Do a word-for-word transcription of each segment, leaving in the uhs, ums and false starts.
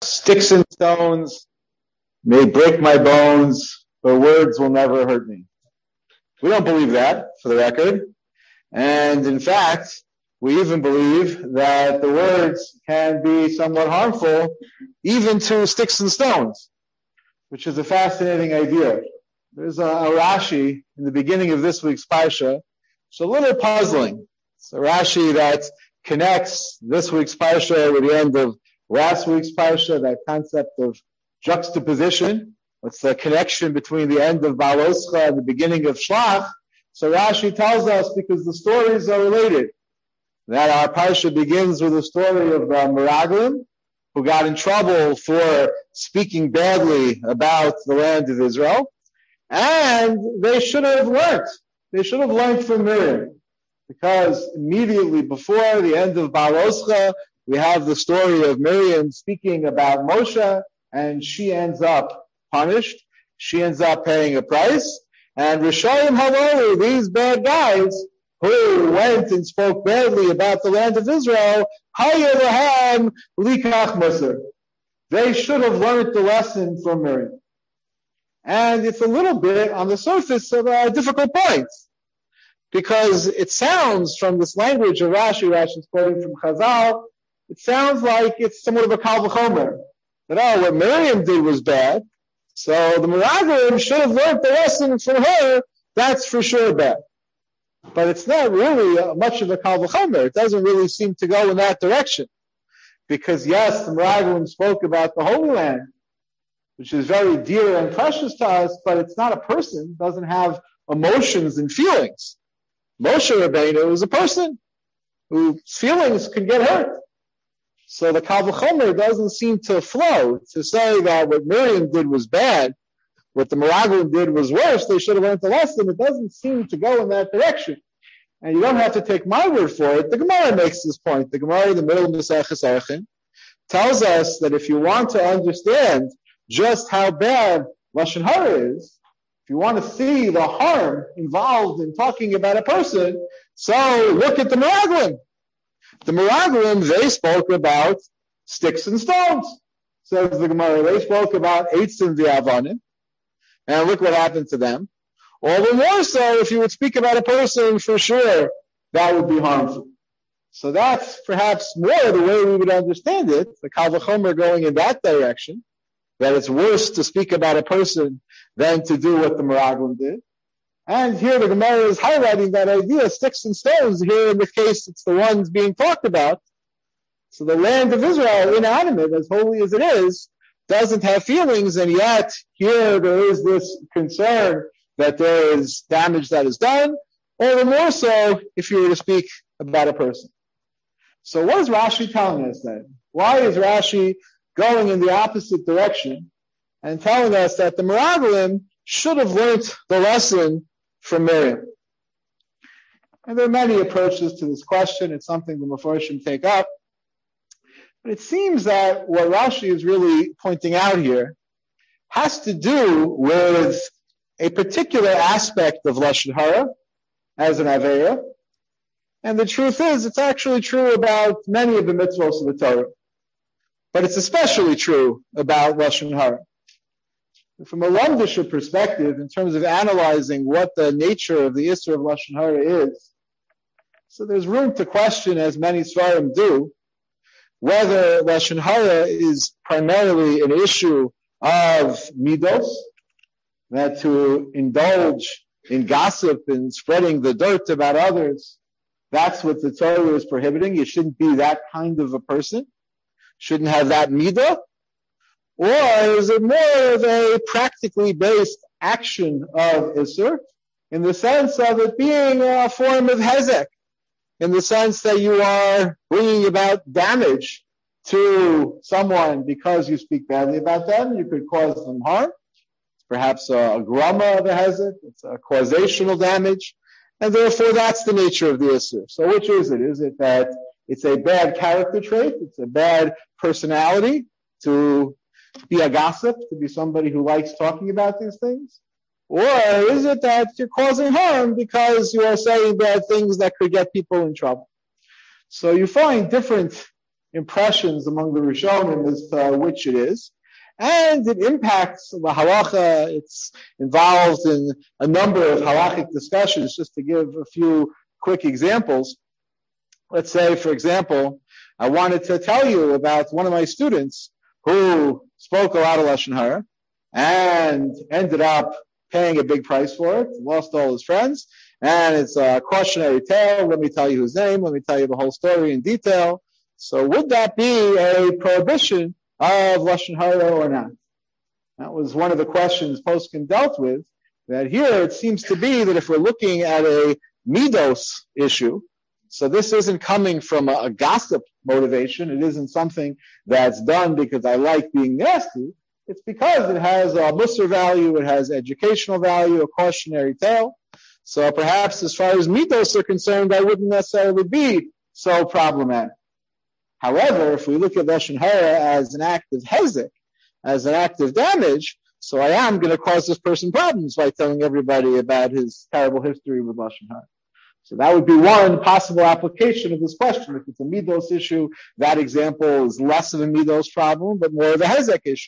Sticks and stones may break my bones, but words will never hurt me. We don't believe that, for the record. And in fact, we even believe that the words can be somewhat harmful, even to sticks and stones, which is a fascinating idea. There's a, a Rashi in the beginning of this week's Parsha. It's a little puzzling. It's a Rashi that connects this week's Parsha with the end of last week's Parsha, that concept of juxtaposition. What's the connection between the end of Baloscha and the beginning of Shlach? So Rashi tells us, because the stories are related, that our Parsha begins with a story of the Meraglim, who got in trouble for speaking badly about the land of Israel. And they should have learned. They should have learned from Miriam. Because immediately before the end of Baloscha, we have the story of Miriam speaking about Moshe, and she ends up punished. She ends up paying a price. And Rishayim Halolu, these bad guys who went and spoke badly about the land of Israel, Hayelahem Likach Musar. They should have learned the lesson from Miriam. And it's a little bit on the surface of a difficult point. Because it sounds from this language of Rashi, Rashi is quoting from Chazal, it sounds like it's somewhat of a Kal V'chomer. That, oh, what Miriam did was bad, so the Meraglim should have learned the lesson from her, that's for sure bad. But it's not really uh, much of a Kal V'chomer. It doesn't really seem to go in that direction. Because yes, the Meraglim spoke about the Holy Land, which is very dear and precious to us, but it's not a person, it doesn't have emotions and feelings. Moshe Rabbeinu is a person whose feelings can get hurt. So the Kal V'chomer doesn't seem to flow to say that what Miriam did was bad, what the Meraglim did was worse, they should have learned the lesson. It doesn't seem to go in that direction. And you don't have to take my word for it. The Gemara makes this point. The Gemara in the middle of Maseches Erchin tells us that if you want to understand just how bad Lashon Hara is, if you want to see the harm involved in talking about a person, so look at the Meraglim. The Meraglim, they spoke about sticks and stones. Says the Gemara, they spoke about Eitzim v'Avanim. And look what happened to them. All the more so, if you would speak about a person, for sure, that would be harmful. So that's perhaps more the way we would understand it, the Kal V'chomer going in that direction, that it's worse to speak about a person than to do what the Meraglim did. And here the Gemara is highlighting that idea, sticks and stones. Here in the case, it's the ones being talked about. So the land of Israel, inanimate, as holy as it is, doesn't have feelings, and yet here there is this concern that there is damage that is done, all the more so if you were to speak about a person. So what is Rashi telling us then? Why is Rashi going in the opposite direction and telling us that the Meraglim should have learned the lesson from Miriam? And there are many approaches to this question. It's something the Mefarshim take up. But it seems that what Rashi is really pointing out here has to do with a particular aspect of Lashon Hara as an Aveira. And the truth is, it's actually true about many of the mitzvahs of the Torah. But it's especially true about Lashon Hara. From a Lamdisha perspective, in terms of analyzing what the nature of the Isser of Lashon Hara is, so there's room to question, as many Svarim do, whether Lashon Hara is primarily an issue of midos, that to indulge in gossip and spreading the dirt about others, that's what the Torah is prohibiting. You shouldn't be that kind of a person. Shouldn't have that midah. Or is it more of a practically based action of Isser, in the sense of it being a form of hezek, in the sense that you are bringing about damage to someone because you speak badly about them, you could cause them harm. It's perhaps a, a grama of a hezek, it's a causational damage, and therefore that's the nature of the Isser. So which is it? Is it that it's a bad character trait, it's a bad personality to be a gossip, to be somebody who likes talking about these things? Or is it that you're causing harm because you are saying bad things that could get people in trouble? So you find different impressions among the Rishonim as to which it is. And it impacts the halacha. It's involved in a number of halachic discussions. Just to give a few quick examples. Let's say, for example, I wanted to tell you about one of my students who spoke a lot of Lashon Hara and ended up paying a big price for it, lost all his friends, and it's a cautionary tale. Let me tell you his name. Let me tell you the whole story in detail. So would that be a prohibition of Lashon Hara or not? That was one of the questions Poskin dealt with, that here it seems to be that if we're looking at a midos issue, so this isn't coming from a, a gossip motivation, it isn't something that's done because I like being nasty, it's because it has a musar value, it has educational value, a cautionary tale. So perhaps as far as midos are concerned, I wouldn't necessarily be so problematic. However, if we look at Lashon Hara as an act of hezek, as an act of damage, so I am going to cause this person problems by telling everybody about his terrible history with Lashon Hara. So that would be one possible application of this question. If it's a midos issue, that example is less of a midos problem, but more of a hezek issue.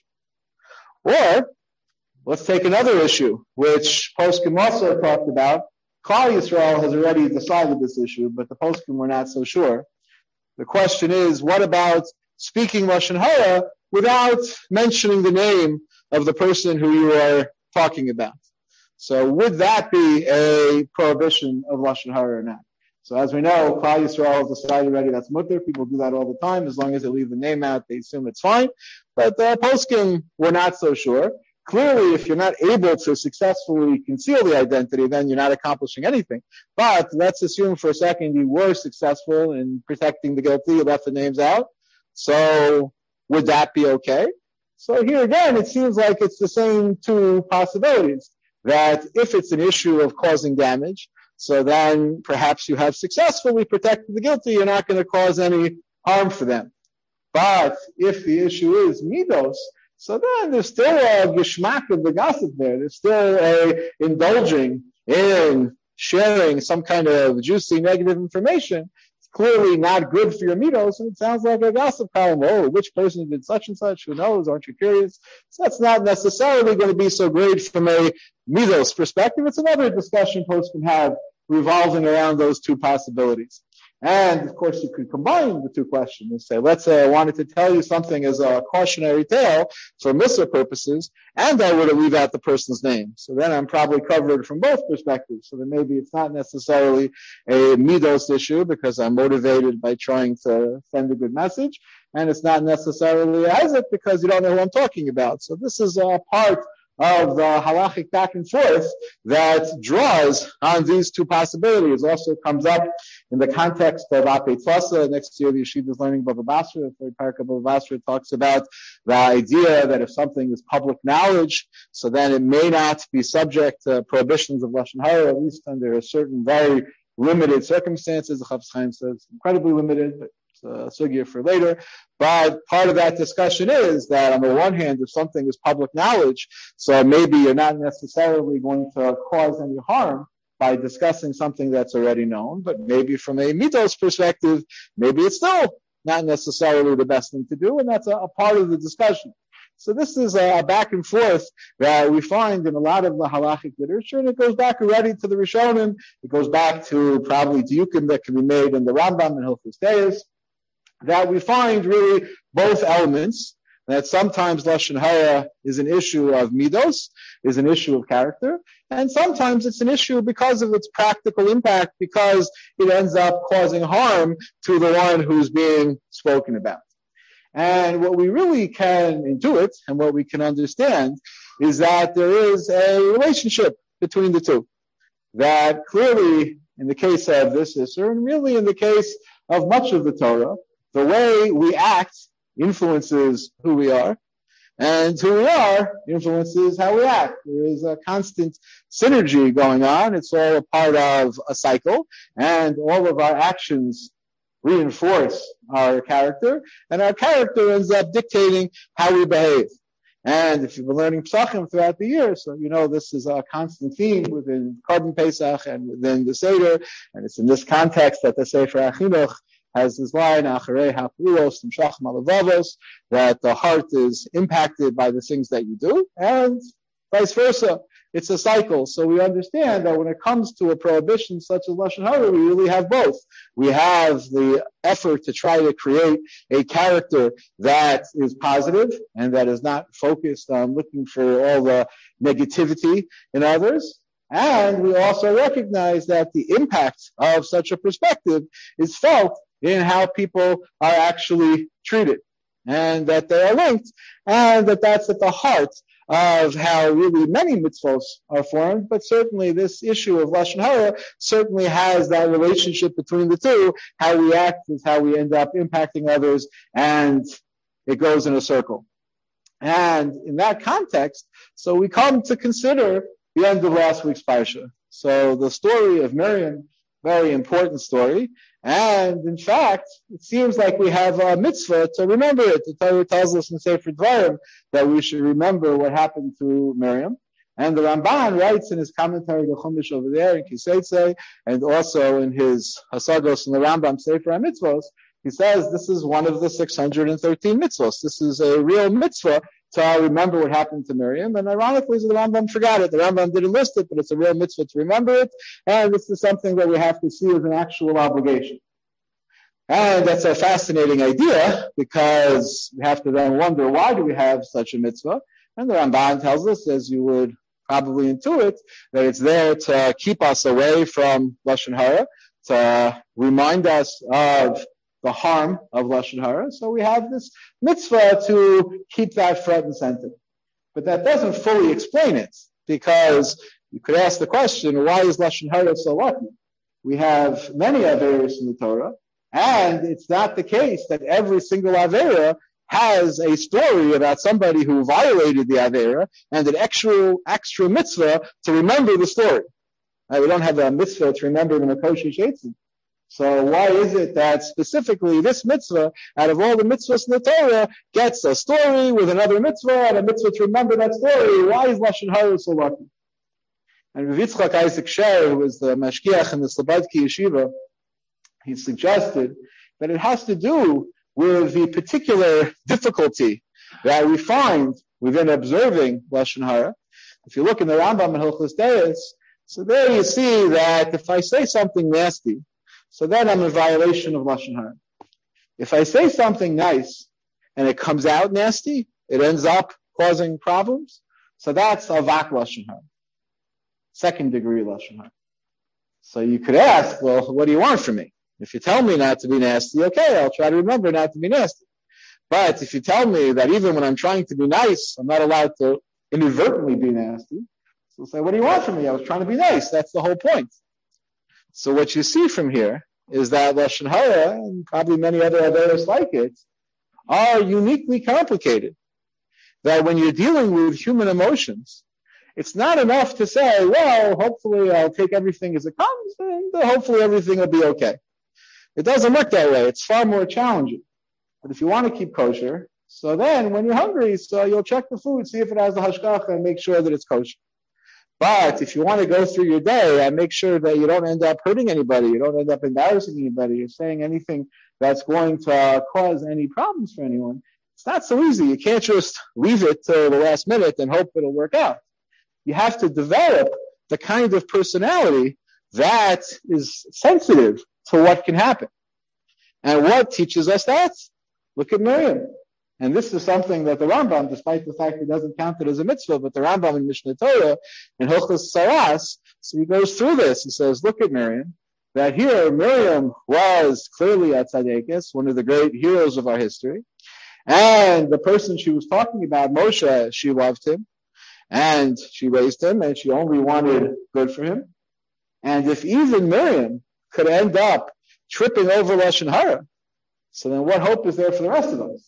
Or, let's take another issue, which Poskim also talked about. Klal Yisrael has already decided this issue, but the Poskim were not so sure. The question is, what about speaking Lashon Hara without mentioning the name of the person who you are talking about? So would that be a prohibition of Lashon Hara or not? So as we know, Klal Yisrael has decided already that's mutter. People do that all the time. As long as they leave the name out, they assume it's fine. But the Poskim were not so sure. Clearly, if you're not able to successfully conceal the identity, then you're not accomplishing anything. But let's assume for a second you were successful in protecting the guilty, you left the names out. So would that be okay? So here again, it seems like it's the same two possibilities. That if it's an issue of causing damage, so then perhaps you have successfully protected the guilty, you're not going to cause any harm for them. But if the issue is midos, so then there's still a geshmak of the gossip there. There's still a indulging in sharing some kind of juicy negative information. It's clearly not good for your midos, and it sounds like a gossip column. Oh, which person did such and such? Who knows? Aren't you curious? So that's not necessarily going to be so great from a midos perspective. It's another discussion folks can have revolving around those two possibilities. And of course, you could combine the two questions and say, let's say I wanted to tell you something as a cautionary tale for mitzvah purposes, and I were to leave out the person's name. So then I'm probably covered from both perspectives. So then maybe it's not necessarily a midos issue because I'm motivated by trying to send a good message, and it's not necessarily a hezek because you don't know who I'm talking about. So this is a part of the halachic back and forth that draws on these two possibilities. Also comes up in the context of Apei Tlasa. Next year, the yeshiva is learning Bava Basra. The third parak of Bava Basra talks about the idea that if something is public knowledge, so then it may not be subject to prohibitions of Lashon Hara, at least under certain very limited circumstances. The Chafetz Chaim says incredibly limited, but Uh, sugya for later. But part of that discussion is that on the one hand, if something is public knowledge, so maybe you're not necessarily going to cause any harm by discussing something that's already known, but maybe from a mitos perspective, maybe it's still not necessarily the best thing to do, and that's a, a part of the discussion. So this is a, a back and forth that we find in a lot of the halachic literature, and it goes back already to the Rishonim. It goes back to probably diukim that can be made in the Rambam and Hilchos Deis, that we find really both elements, that sometimes Lashon Hara is an issue of midos, is an issue of character, and sometimes it's an issue because of its practical impact, because it ends up causing harm to the one who's being spoken about. And what we really can intuit, and what we can understand, is that there is a relationship between the two. That clearly, in the case of this Isser, and really in the case of much of the Torah, the way we act influences who we are, and who we are influences how we act. There is a constant synergy going on. It's all a part of a cycle, and all of our actions reinforce our character, and our character ends up dictating how we behave. And if you've been learning Pesachim throughout the year, so you know this is a constant theme within Korban Pesach and within the Seder, and it's in this context that the Sefer HaChinuch has this line, Acharei ha'pulos timshach malavavos, that the heart is impacted by the things that you do, and vice versa. It's a cycle. So we understand that when it comes to a prohibition such as Lashon Hara, we really have both. We have the effort to try to create a character that is positive and that is not focused on looking for all the negativity in others. And we also recognize that the impact of such a perspective is felt in how people are actually treated, and that they are linked, and that that's at the heart of how really many mitzvos are formed. But certainly this issue of Lashon Hara certainly has that relationship between the two. How we act is how we end up impacting others, and it goes in a circle. And in that context, so we come to consider the end of last week's parsha. So the story of Miriam, very important story. And in fact, it seems like we have a mitzvah to remember it. The Torah tells us in Sefer Dvarim that we should remember what happened to Miriam. And the Ramban writes in his commentary, the Chumash over there in Kiseitze, and also in his Hasagos in the Rambam Sefer HaMitzvos, he says this is one of the six hundred thirteen mitzvos. This is a real mitzvah to remember what happened to Miriam. And ironically, the Rambam forgot it. The Rambam didn't list it, but it's a real mitzvah to remember it. And this is something that we have to see as an actual obligation. And that's a fascinating idea, because we have to then wonder, why do we have such a mitzvah? And the Ramban tells us, as you would probably intuit, that it's there to keep us away from Lashon Hara, to remind us of the harm of Lashon Hara. So we have this mitzvah to keep that front and center. But that doesn't fully explain it, because you could ask the question, why is Lashon Hara so lucky? We have many averos in the Torah, and it's not the case that every single avera has a story about somebody who violated the avera and an extra, extra mitzvah to remember the story. Now, we don't have a mitzvah to remember the Makoshi Shetzim. So why is it that specifically this mitzvah, out of all the mitzvahs in the Torah, gets a story with another mitzvah and a mitzvah to remember that story? Why is Lashon Hara so lucky? And Rav Yitzchak Isaac Sher, who was the mashgiach in the Slobodki Yeshiva, he suggested that it has to do with the particular difficulty that we find within observing Lashon Hara. If you look in the Rambam and Hilchos Deis, so there you see that if I say something nasty, so then I'm in violation of Lashon Hara. If I say something nice and it comes out nasty, it ends up causing problems, so that's avak Lashon Hara, second degree Lashon Hara. So you could ask, well, what do you want from me? If you tell me not to be nasty, okay, I'll try to remember not to be nasty. But if you tell me that even when I'm trying to be nice, I'm not allowed to inadvertently be nasty, so I'll say, what do you want from me? I was trying to be nice. That's the whole point. So what you see from here is that Lashon Hara, and probably many other averos like it, are uniquely complicated. That when you're dealing with human emotions, it's not enough to say, well, hopefully I'll take everything as it comes, and hopefully everything will be okay. It doesn't work that way. It's far more challenging. But if you want to keep kosher, so then when you're hungry, so you'll check the food, see if it has the hashgacha, and make sure that it's kosher. But if you want to go through your day and make sure that you don't end up hurting anybody, you don't end up embarrassing anybody, you're saying anything that's going to uh, cause any problems for anyone, it's not so easy. You can't just leave it till the last minute and hope it'll work out. You have to develop the kind of personality that is sensitive to what can happen. And what teaches us that? Look at Miriam. And this is something that the Rambam, despite the fact he doesn't count it as a mitzvah, but the Rambam in Mishnah Torah, in Hilchos Saras, so he goes through this. He says, look at Miriam, that here Miriam was clearly a tzaddikus, one of the great heroes of our history. And the person she was talking about, Moshe, she loved him, and she raised him, and she only wanted good for him. And if even Miriam could end up tripping over Lashon Hara, so then what hope is there for the rest of us?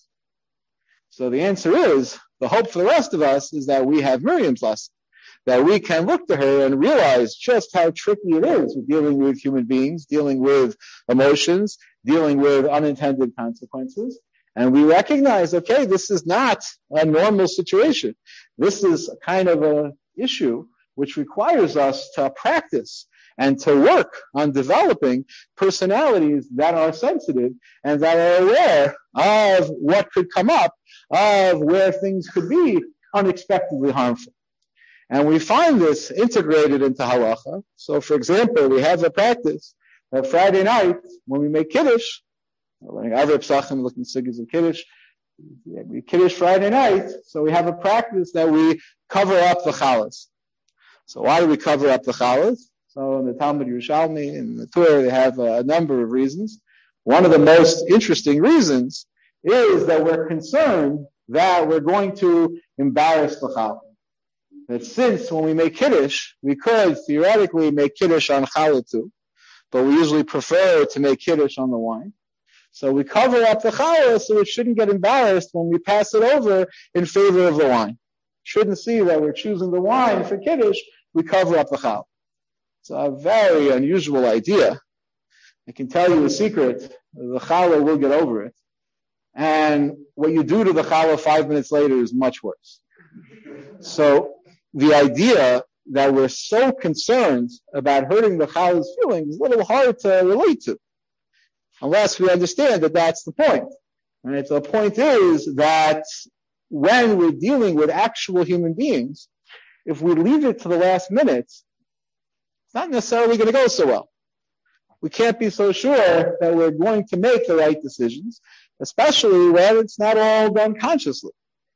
So the answer is, the hope for the rest of us is that we have Miriam's lesson, that we can look to her and realize just how tricky it is with dealing with human beings, dealing with emotions, dealing with unintended consequences. And we recognize, okay, this is not a normal situation. This is a kind of an issue which requires us to practice and to work on developing personalities that are sensitive and that are aware of what could come up, of where things could be unexpectedly harmful. And we find this integrated into halacha. So, for example, we have a practice that Friday night, when we make Kiddush, we're learning other psachim, looking at sigils of Kiddush, we Kiddush Friday night, so we have a practice that we cover up the chalas. So why do we cover up the chalas? So in the Talmud Yerushalmi, in the Torah, they have a, a number of reasons. One of the most interesting reasons is that we're concerned that we're going to embarrass the challah. That since when we make Kiddush, we could theoretically make Kiddush on challah too, but we usually prefer to make Kiddush on the wine. So we cover up the challah so it shouldn't get embarrassed when we pass it over in favor of the wine. Shouldn't see that we're choosing the wine for Kiddush, we cover up the challah. It's a very unusual idea. I can tell you a secret, the challah will get over it. And what you do to the challah five minutes later is much worse. So the idea that we're so concerned about hurting the challah's feelings is a little hard to relate to, unless we understand that that's the point. Right? So the point is that when we're dealing with actual human beings, if we leave it to the last minute, it's not necessarily going to go so well. We can't be so sure that we're going to make the right decisions, especially when it's not all done consciously.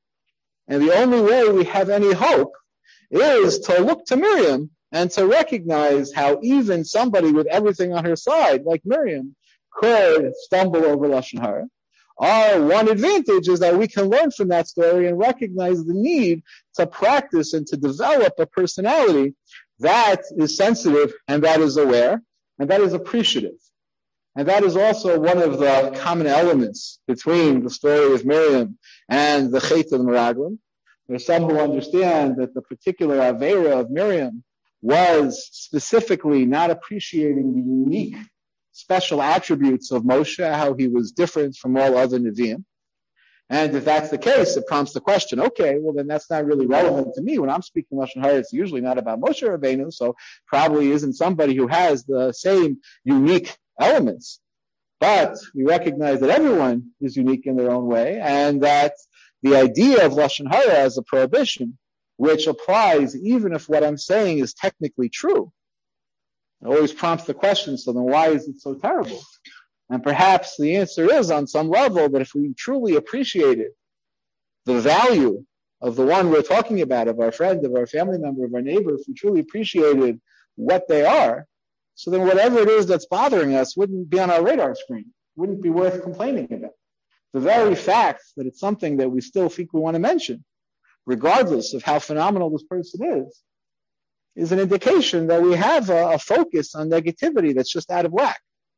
And the only way we have any hope is to look to Miriam and to recognize how even somebody with everything on her side, like Miriam, could stumble over Lashon Hara. Our one advantage is that we can learn from that story and recognize the need to practice and to develop a personality that is sensitive and that is aware and that is appreciative. And that is also one of the common elements between the story of Miriam and the Chet of the Meraglim. There's some who understand that the particular Aveira of Miriam was specifically not appreciating the unique special attributes of Moshe, how he was different from all other Nevi'im. And if that's the case, it prompts the question, okay, well then that's not really relevant to me. When I'm speaking Lashon Hara, it's usually not about Moshe Rabbeinu, so probably isn't somebody who has the same unique elements. But we recognize that everyone is unique in their own way, and that the idea of Lashon Hara as a prohibition, which applies even if what I'm saying is technically true, it always prompts the question, so then why is it so terrible? And perhaps the answer is on some level that if we truly appreciated the value of the one we're talking about, of our friend, of our family member, of our neighbor, if we truly appreciated what they are, so then whatever it is that's bothering us wouldn't be on our radar screen, wouldn't be worth complaining about. The very fact that it's something that we still think we want to mention, regardless of how phenomenal this person is, is an indication that we have a, a focus on negativity that's just out of whack.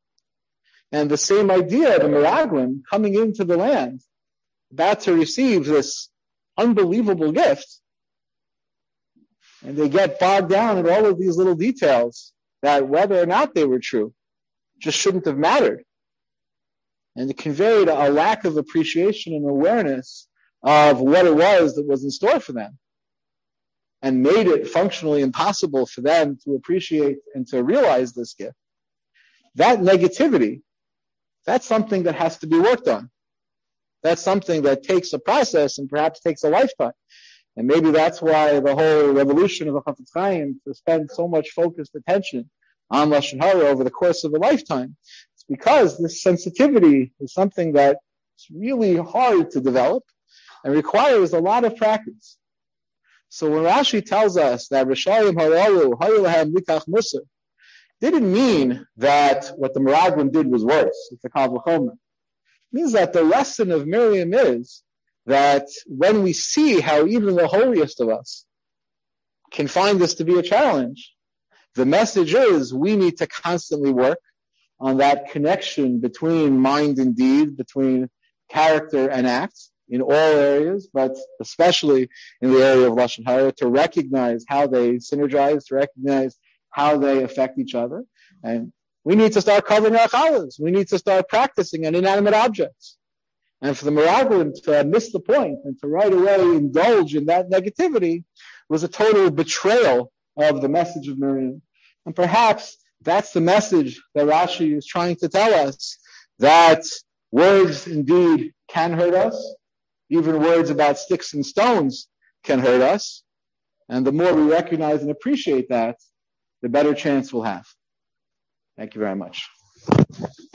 And the same idea of the Meraglim coming into the land, about to receive this unbelievable gift, and they get bogged down in all of these little details that whether or not they were true just shouldn't have mattered. And it conveyed a lack of appreciation and awareness of what it was that was in store for them, and made it functionally impossible for them to appreciate and to realize this gift. That negativity, that's something that has to be worked on. That's something that takes a process and perhaps takes a lifetime. And maybe that's why the whole revolution of the Chafetz Chaim to spend so much focused attention on Lashon Hara over the course of a lifetime. It's because this sensitivity is something that's really hard to develop and requires a lot of practice. So when Rashi tells us that Rishayim halalu hayu lahem likach musar, didn't mean that what the Meraglim did was worse. It's a kal v'chomer. It means that the lesson of Miriam is that when we see how even the holiest of us can find this to be a challenge, the message is we need to constantly work on that connection between mind and deed, between character and acts in all areas, but especially in the area of Lashon Hara, to recognize how they synergize, to recognize how they affect each other. And we need to start covering our chalas. We need to start practicing on inanimate objects. And for the Meraglim to miss the point and to right away indulge in that negativity was a total betrayal of the message of Miriam. And perhaps that's the message that Rashi is trying to tell us, that words indeed can hurt us. Even words about sticks and stones can hurt us. And the more we recognize and appreciate that, the better chance we'll have. Thank you very much.